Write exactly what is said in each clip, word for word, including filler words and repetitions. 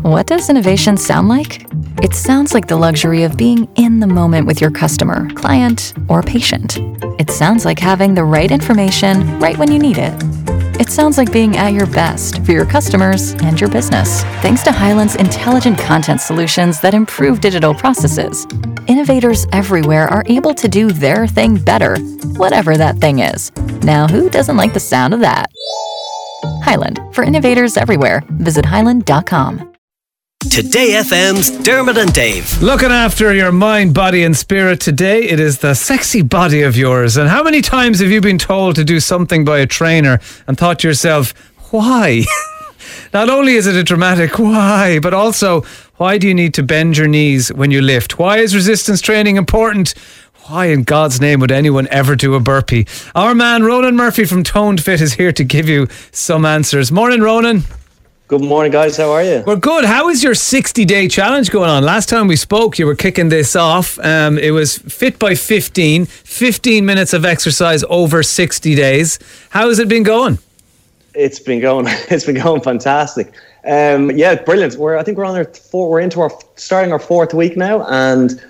What does innovation sound like? It sounds like the luxury of being in the moment with your customer, client, or patient. It sounds like having the right information right when you need it. It sounds like being at your best for your customers and your business. Thanks to Hyland's intelligent content solutions that improve digital processes, innovators everywhere are able to do their thing better, whatever that thing is. Now, who doesn't like the sound of that? Hyland, for innovators everywhere. Visit hyland dot com. Today F M's Dermot and Dave. Looking after your mind, body and spirit today, it is the sexy body of yours. And how many times have you been told to do something by a trainer and thought to yourself, why? Not only is it a dramatic why, but also, why do you need to bend your knees when you lift? Why is resistance training important? Why in God's name would anyone ever do a burpee? Our man Ronan Murphy from Toned Fit is here to give you some answers. Morning, Ronan. Good morning, guys. How are you? We're good. How is your sixty-day challenge going on? Last time we spoke, you were kicking this off. Um, it was Fit by fifteen, fifteen minutes of exercise over sixty days. How has it been going? It's been going. It's been going fantastic. Um, yeah, brilliant. We're I think we're on our four. We're into our starting our fourth week now, and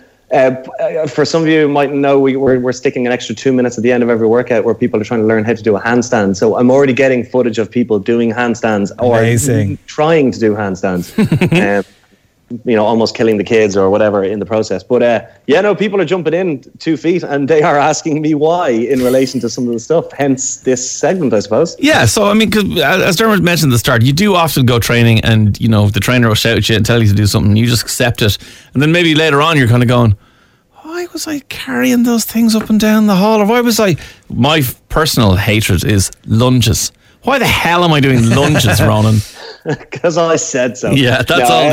uh, for some of you who might know, we, we're we're sticking an extra two minutes at the end of every workout where people are trying to learn how to do a handstand. So I'm already getting footage of people doing handstands or Amazing. trying to do handstands. um, you know, almost killing the kids or whatever in the process. But uh, yeah, no, people are jumping in two feet and they are asking me why in relation to some of the stuff. Hence this segment, I suppose. Yeah, so I mean, 'cause as Dermot mentioned at the start, you do often go training and, you know, the trainer will shout at you and tell you to do something. You just accept it. And then maybe later on you're kind of going, why was I carrying those things up and down the hall? Or why was I... My personal hatred is lunges. Why the hell am I doing lunges, Ronan? Because I said so. Yeah, that's no, all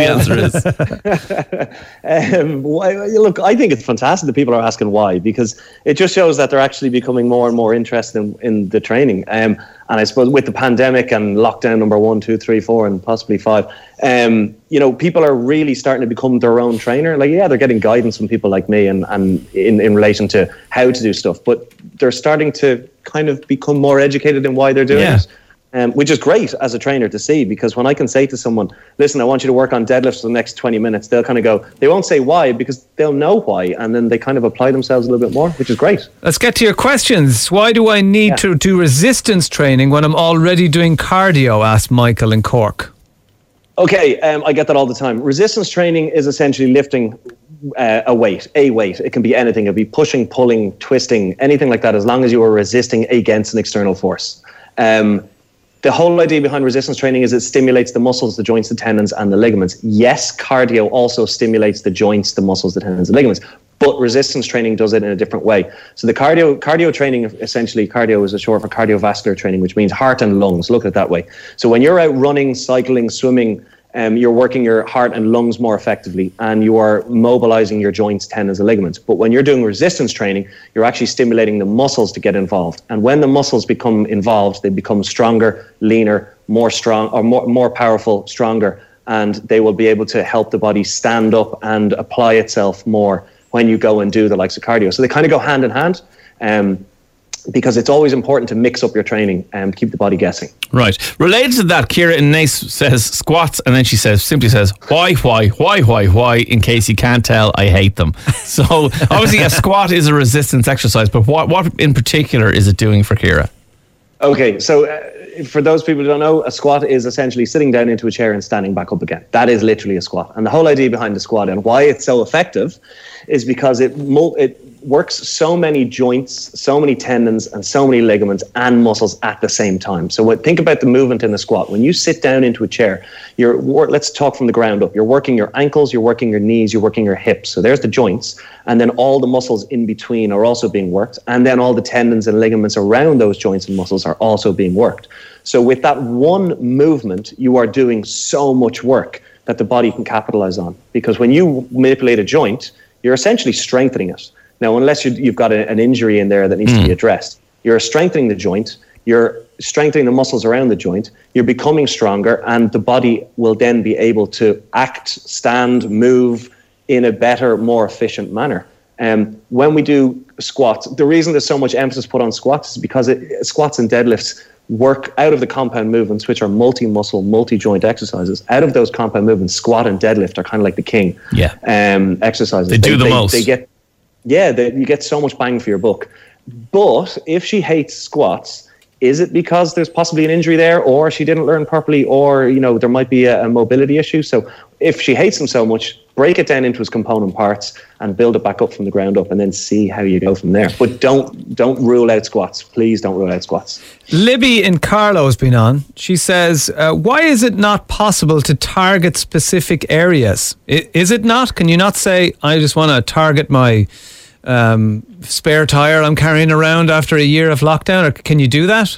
the answer is. um, why, look, I think it's fantastic that people are asking why, because it just shows that they're actually becoming more and more interested in, in the training. Um, and I suppose with the pandemic and lockdown number one, two, three, four, and possibly five, um, you know, people are really starting to become their own trainer. Like, yeah, they're getting guidance from people like me and, and in, in relation to how to do stuff, but they're starting to kind of become more educated in why they're doing Yeah. it. Um, which is great as a trainer to see, because when I can say to someone, listen, I want you to work on deadlifts for the next twenty minutes, they'll kind of go, they won't say why because they'll know why, and then they kind of apply themselves a little bit more, which is great. Let's get to your questions. Why do I need Yeah. to do resistance training when I'm already doing cardio? Asked Michael in Cork. Okay, um, I get that all the time. Resistance training is essentially lifting uh, a weight, a weight. It can be anything. It can be pushing, pulling, twisting, anything like that, as long as you are resisting against an external force. Um, The whole idea behind resistance training is it stimulates the muscles, the joints, the tendons, and the ligaments. Yes, cardio also stimulates the joints, the muscles, the tendons, the ligaments, but resistance training does it in a different way. So the cardio cardio training, essentially, cardio is a short for cardiovascular training, which means heart and lungs. Look at it that way. So when you're out running, cycling, swimming, Um, you're working your heart and lungs more effectively, and you are mobilizing your joints, tendons, and ligaments. But when you're doing resistance training, you're actually stimulating the muscles to get involved. And when the muscles become involved, they become stronger, leaner, more strong, or more, more powerful, stronger, and they will be able to help the body stand up and apply itself more when you go and do the likes of cardio. So they kind of go hand in hand. Um, because it's always important to mix up your training and keep the body guessing. Right. Related to that, Ciara in Nace says squats, and then she says, simply says, why, why, why, why, why, in case you can't tell, I hate them. So obviously a squat is a resistance exercise, but what, what in particular is it doing for Ciara? Okay, so uh, for those people who don't know, a squat is essentially sitting down into a chair and standing back up again. That is literally a squat. And the whole idea behind the squat and why it's so effective is because it mul- it works so many joints, so many tendons, and so many ligaments and muscles at the same time. So what, think about the movement in the squat. When you sit down into a chair, you're let's talk from the ground up. You're working your ankles, you're working your knees, you're working your hips. So there's the joints, and then all the muscles in between are also being worked, and then all the tendons and ligaments around those joints and muscles are also being worked. So with that one movement, you are doing so much work that the body can capitalize on. Because when you manipulate a joint, you're essentially strengthening it. Now, unless you, you've got a, an injury in there that needs mm. to be addressed, you're strengthening the joint, you're strengthening the muscles around the joint, you're becoming stronger, and the body will then be able to act, stand, move in a better, more efficient manner. Um, when we do squats, the reason there's so much emphasis put on squats is because it, squats and deadlifts work out of the compound movements, which are multi-muscle, multi-joint exercises. Out of those compound movements, squat and deadlift are kind of like the king Yeah. um, exercises. They do the they, most. They get, yeah, they, you get so much bang for your buck. But if she hates squats, is it because there's possibly an injury there, or she didn't learn properly, or you know there might be a, a mobility issue? So if she hates them so much, break it down into its component parts and build it back up from the ground up, and then see how you go from there. But don't don't rule out squats. Please don't rule out squats. Libby in Carlow has been on. She says, uh, why is it not possible to target specific areas? I, is it not? Can you not say, I just want to target my um, spare tire I'm carrying around after a year of lockdown? Or can you do that?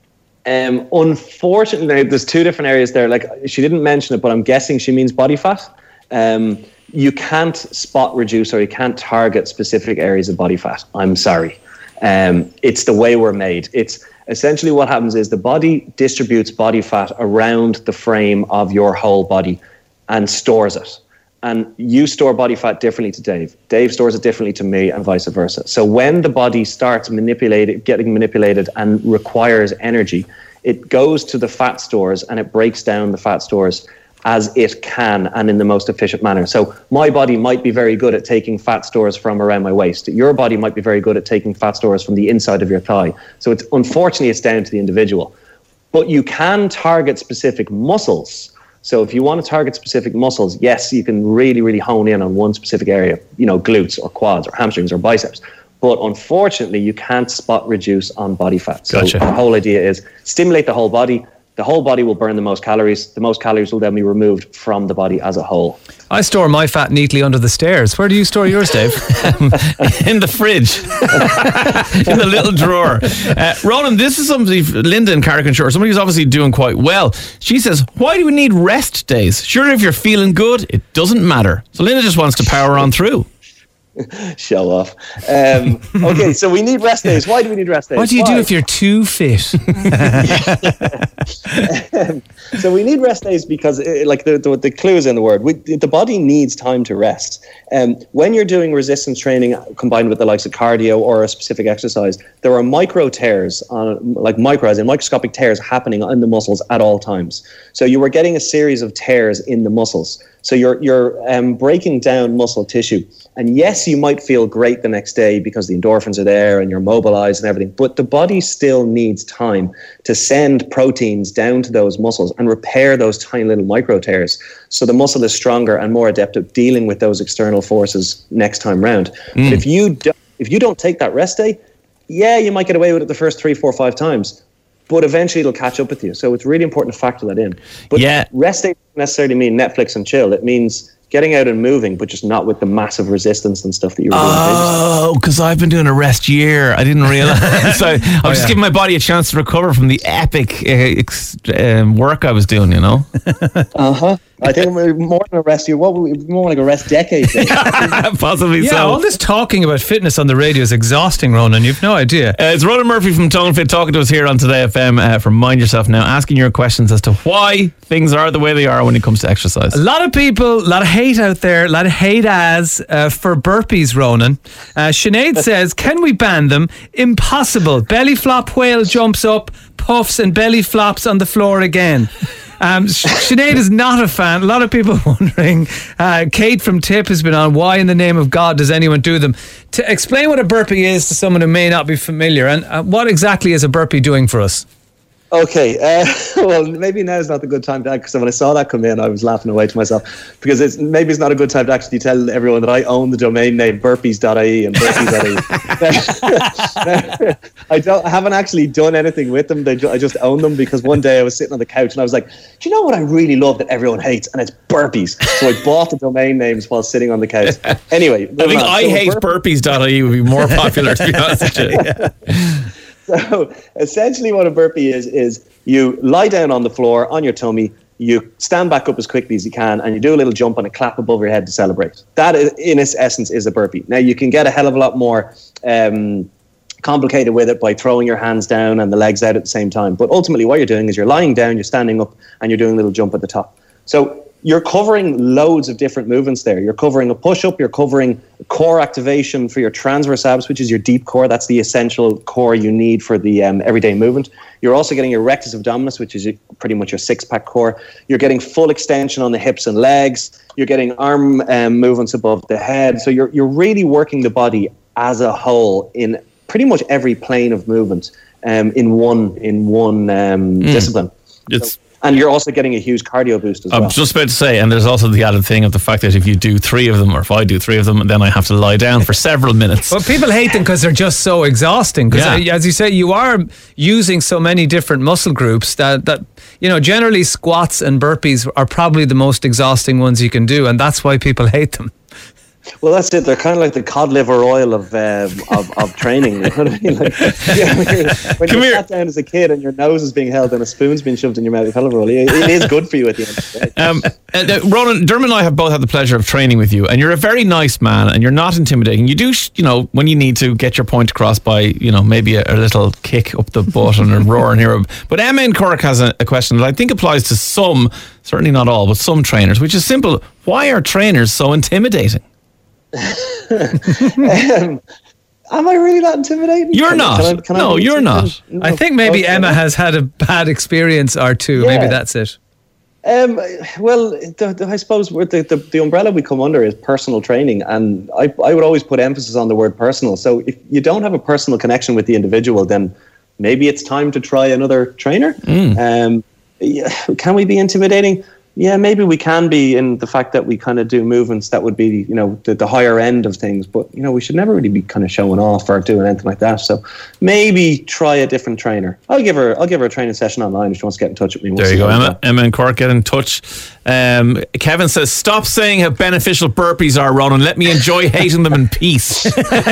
Um, unfortunately, now, there's two different areas there. Like, she didn't mention it, but I'm guessing she means body fat. Um, you can't spot reduce, or you can't target specific areas of body fat. I'm sorry. Um, it's the way we're made. It's essentially what happens is the body distributes body fat around the frame of your whole body and stores it. And you store body fat differently to Dave. Dave stores it differently to me, and vice versa. So when the body starts manipulated, getting manipulated and requires energy, it goes to the fat stores and it breaks down the fat stores as it can and in the most efficient manner. So my body might be very good at taking fat stores from around my waist. Your body might be very good at taking fat stores from the inside of your thigh. So it's unfortunately it's down to the individual. But you can target specific muscles. So if you want to target specific muscles, yes, you can really, really hone in on one specific area, you know, glutes or quads or hamstrings or biceps. But unfortunately, you can't spot reduce on body fat. So Gotcha. the whole idea is stimulate the whole body. The whole body will burn the most calories. The most calories will then be removed from the body as a whole. I store my fat neatly under the stairs. Where do you store yours, Dave? In the fridge, in the little drawer. Uh, Ronan, this is somebody, Linda in Carrick-on-Shore, somebody who's obviously doing quite well. She says, why do we need rest days? Sure, if you're feeling good, it doesn't matter. So Linda just wants to power on through. Show off. Um, okay, so we need rest days. Why do we need rest days? What do you Why? do if you're too fit? um, so we need rest days because, uh, like the, the the clue is in the word. We, the body needs time to rest. Um, when you're doing resistance training combined with the likes of cardio or a specific exercise, there are micro tears, on, like micro as in microscopic tears happening in the muscles at all times. So you are getting a series of tears in the muscles. So you're you're um, breaking down muscle tissue. And yes, you might feel great the next day because the endorphins are there and you're mobilized and everything, but the body still needs time to send proteins down to those muscles and repair those tiny little micro tears. So the muscle is stronger and more adept at dealing with those external forces next time round. Mm. But if you don't, if you don't take that rest day, yeah, you might get away with it the first three, four, five times, but eventually it'll catch up with you. So it's really important to factor that in. But yeah. rest day doesn't necessarily mean Netflix and chill. It means getting out and moving, but just not with the massive resistance and stuff that you were doing. Oh, because I've been doing a rest year. I didn't realize. so I'm oh, just yeah. giving my body a chance to recover from the epic uh, ex- um, work I was doing, you know? uh-huh. I think we're more than a rest year. What we more like a rest decade. Possibly yeah, so. all this talking about fitness on the radio is exhausting, Ronan. You've no idea. Uh, it's Ronan Murphy from Tone Fit talking to us here on Today F M uh, from Mind Yourself Now, asking your questions as to why things are the way they are when it comes to exercise. A lot of people, a lot of hate out there, a lot of hate as uh, for burpees, Ronan. Uh, Sinead says, can we ban them? Impossible. Belly flop whale jumps up, puffs and belly flops on the floor again. Um, Sinead is not a fan. A lot of people wondering. Uh, Kate from Tip has been on. Why in the name of God does anyone do them? To explain what a burpee is to someone who may not be familiar, and uh, what exactly is a burpee doing for us? Okay, uh, well, maybe now is not the good time to, because when I saw that come in, I was laughing away to myself, because it's maybe it's not a good time to actually tell everyone that I own the domain name burpees dot I E and burpees dot I E. I don't, I haven't actually done anything with them. They, I just own them because one day I was sitting on the couch and I was like, do you know what I really love that everyone hates? And it's burpees. So I bought the domain names while sitting on the couch. Anyway, I think I so hate burpees burpees dot I E would be more popular, to be honest with you. Yeah. So essentially what a burpee is, is you lie down on the floor on your tummy, you stand back up as quickly as you can, and you do a little jump and a clap above your head to celebrate. That, is, in its essence, is a burpee. Now, you can get a hell of a lot more um, complicated with it by throwing your hands down and the legs out at the same time. But ultimately what you're doing is you're lying down, you're standing up, and you're doing a little jump at the top. So you're covering loads of different movements there. You're covering a push-up, you're covering core activation for your transverse abs, which is your deep core. That's the essential core you need for the um, everyday movement. You're also getting your rectus abdominis, which is your, pretty much your six-pack core. You're getting full extension on the hips and legs. You're getting arm um, movements above the head. So you're you're really working the body as a whole in pretty much every plane of movement um, in one in one um, mm. discipline. It's so, and you're also getting a huge cardio boost as I'm well. I'm just about to say, and there's also the added thing of the fact that if you do three of them, or if I do three of them, then I have to lie down for several minutes. Well, people hate them because they're just so exhausting. Because, Yeah. as you say, you are using so many different muscle groups that, that, you know, generally squats and burpees are probably the most exhausting ones you can do, and that's why people hate them. Well, that's it. They're kind of like the cod liver oil of um, of, of training. You know what I mean? Like, yeah, when you're, when Come you're here. sat down as a kid and your nose is being held and a spoon's being shoved in your mouth, cod liver oil, it, it is good for you at the end of the day. Um, uh, uh, Ronan, Dermot and I have both had the pleasure of training with you, and you're a very nice man, and you're not intimidating. You do, sh- you know, when you need to get your point across by, you know, maybe a, a little kick up the butt and a roar and hero. But Emma in Cork has a, a question that I think applies to some, certainly not all, but some trainers, which is simple. Why are trainers so intimidating? um, am I really that intimidating? You're Can I- not. can I- can I No, be you're not. intimidating? I think maybe Okay. Emma has had a bad experience or two. Yeah. Maybe that's it. Um, well, the, the, I suppose we're the, the the umbrella we come under is personal training, and I I would always put emphasis on the word personal. So if you don't have a personal connection with the individual, then maybe it's time to try another trainer. Mm. Um, yeah, can we be intimidating? Yeah, maybe we can be in the fact that we kind of do movements that would be, you know, the, the higher end of things. But, you know, we should never really be kind of showing off or doing anything like that. So maybe try a different trainer. I'll give her I'll give her a training session online if she wants to get in touch with me. We'll There you see go, how we Emma. Emma in Cork, get in touch. Um, Kevin says, stop saying how beneficial burpees are, Ronan. Let me enjoy hating them in peace.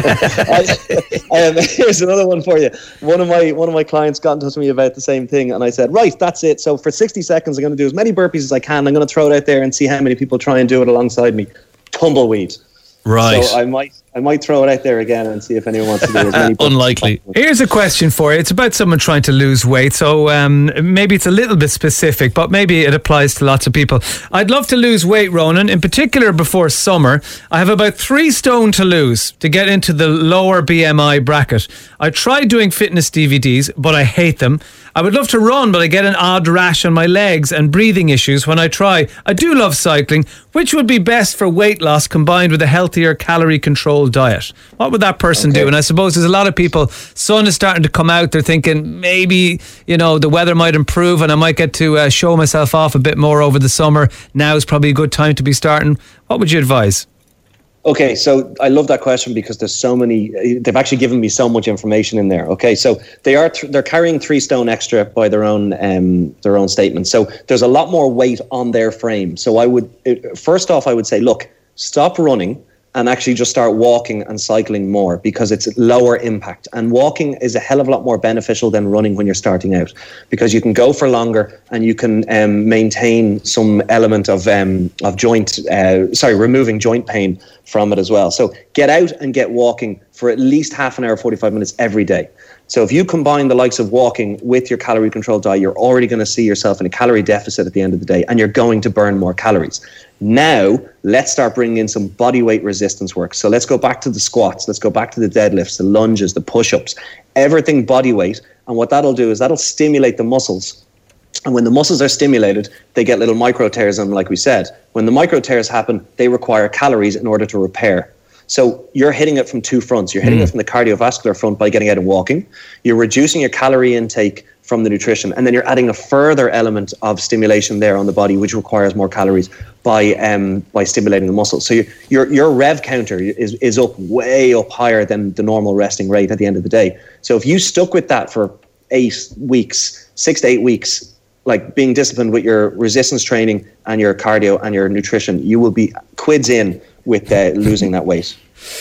um, here's another one for you. One of my one of my clients got in touch with me about the same thing, and I said, right, that's it. So for sixty seconds, I'm going to do as many burpees as I can. I'm going to throw it out there and see how many people try and do it alongside me. Tumbleweed. Right. So I might I might throw it out there again and see if anyone wants to do as many burpees. Unlikely. Here's a question for you. It's about someone trying to lose weight. So um, maybe it's a little bit specific, but maybe it applies to lots of people. I'd love to lose weight, Ronan, in particular before summer. I have about three stone to lose to get into the lower B M I bracket. I tried doing fitness D V Ds, but I hate them. I would love to run, but I get an odd rash on my legs and breathing issues when I try. I do love cycling. Which would be best for weight loss combined with a healthier calorie controlled diet? What would that person Okay. do? And I suppose there's a lot of people, sun is starting to come out. They're thinking maybe, you know, the weather might improve and I might get to uh, show myself off a bit more over the summer. Now is probably a good time to be starting. What would you advise? Okay, so I love that question because there's so many. They've actually given me so much information in there. Okay, so they are th- they're carrying three stone extra by their own um, their own statement. So there's a lot more weight on their frame. So I would it, first off, I would say, look, stop running and actually just start walking and cycling more because it's lower impact. And walking is a hell of a lot more beneficial than running when you're starting out because you can go for longer and you can um, maintain some element of um, of joint, uh, sorry, removing joint pain from it as well. So get out and get walking for at least half an hour, forty-five minutes every day. So if you combine the likes of walking with your calorie control diet, you're already going to see yourself in a calorie deficit at the end of the day and you're going to burn more calories. Now, let's start bringing in some body weight resistance work. So let's go back to the squats. Let's go back to the deadlifts, the lunges, the push-ups, everything body weight. And what that'll do is that'll stimulate the muscles. And when the muscles are stimulated, they get little micro tears in them, like we said. When the micro tears happen, they require calories in order to repair. So you're hitting it from two fronts. You're hitting mm. it from the cardiovascular front by getting out and walking. You're reducing your calorie intake from the nutrition. And then you're adding a further element of stimulation there on the body, which requires more calories by um, by stimulating the muscles. So your your your rev counter is, is up way up higher than the normal resting rate at the end of the day. So if you stuck with that for eight weeks, six to eight weeks, like being disciplined with your resistance training and your cardio and your nutrition, you will be quids in with uh, losing that weight.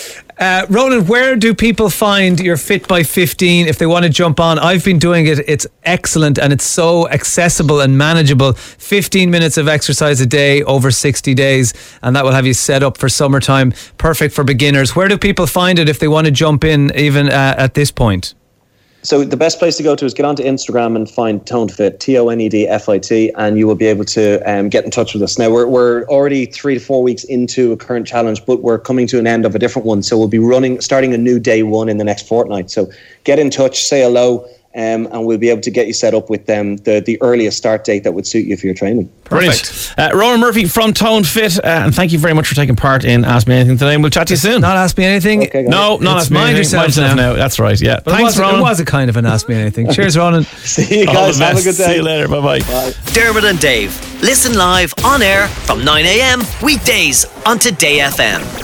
Uh, Ronan, where do people find your Fit by fifteen if they want to jump on? I've been doing it. It's excellent and it's so accessible and manageable. fifteen minutes of exercise a day over sixty days, and that will have you set up for summertime. Perfect for beginners. Where do people find it if they want to jump in even uh, at this point? So the best place to go to is get onto Instagram and find Toned Fit, T O N E D F I T, and you will be able to um, get in touch with us. Now, we're, we're already three to four weeks into a current challenge, but we're coming to an end of a different one. So we'll be running, starting a new day one in the next fortnight. So get in touch, say hello, um, and we'll be able to get you set up with um, the, the earliest start date that would suit you for your training. Brilliant. Uh, Ronan Murphy from Toned Fit, uh, and thank you very much for taking part in Ask Me Anything today, and we'll chat to you soon. Not Ask Me Anything. Okay, no, not It's Ask Me mind Anything. yourself Mind yourself now. now. That's right, yeah. But Thanks, it, was, Ronan. it was a kind of an Ask Me Anything. Cheers, Ronan. See you All guys. the Have a best. good day. See you later. Bye-bye. Bye. Dermot and Dave. Listen live on air from nine a.m. weekdays on Today F M.